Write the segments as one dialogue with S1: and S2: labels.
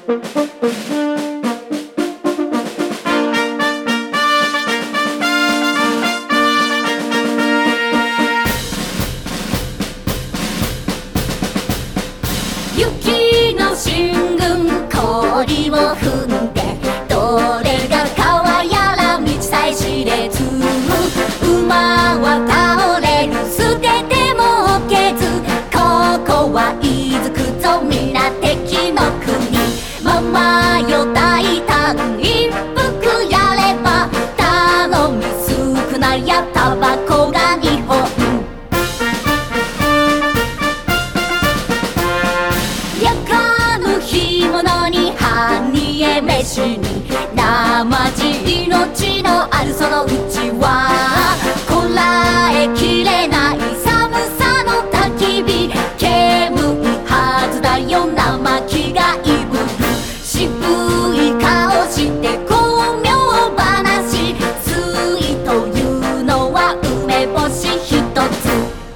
S1: 雪の進軍氷を踏んでどれが川やら道さえ知れず馬は倒れる捨てても置けずここはいずくぞ皆敵の国ママよ大胆一服やれば頼み少ないやタバコが2本干物に半煮え飯に生地命のあるそのうちはこらえきれない寒さの焚き火煙いはずだよ生気がいぶる渋い顔して巧妙話水というのは梅干し一つ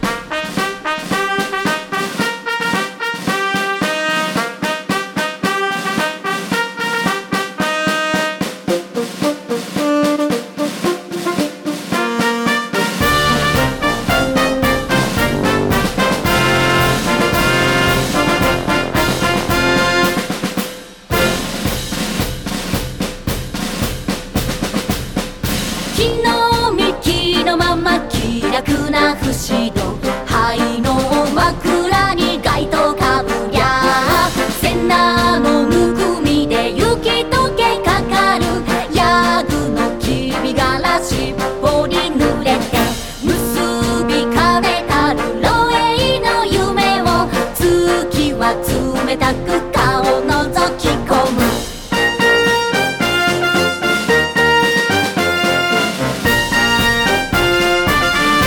S1: 木の幹のまま気楽な節の灰の枕に街灯かぶりゃセナのぬくみで雪解けかかるヤグのきび殻しっぽり濡れて結びかねたる漏洩の夢を月は冷たく顔覗き込む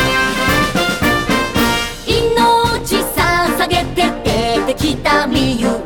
S1: 命捧げて出てきたみゆ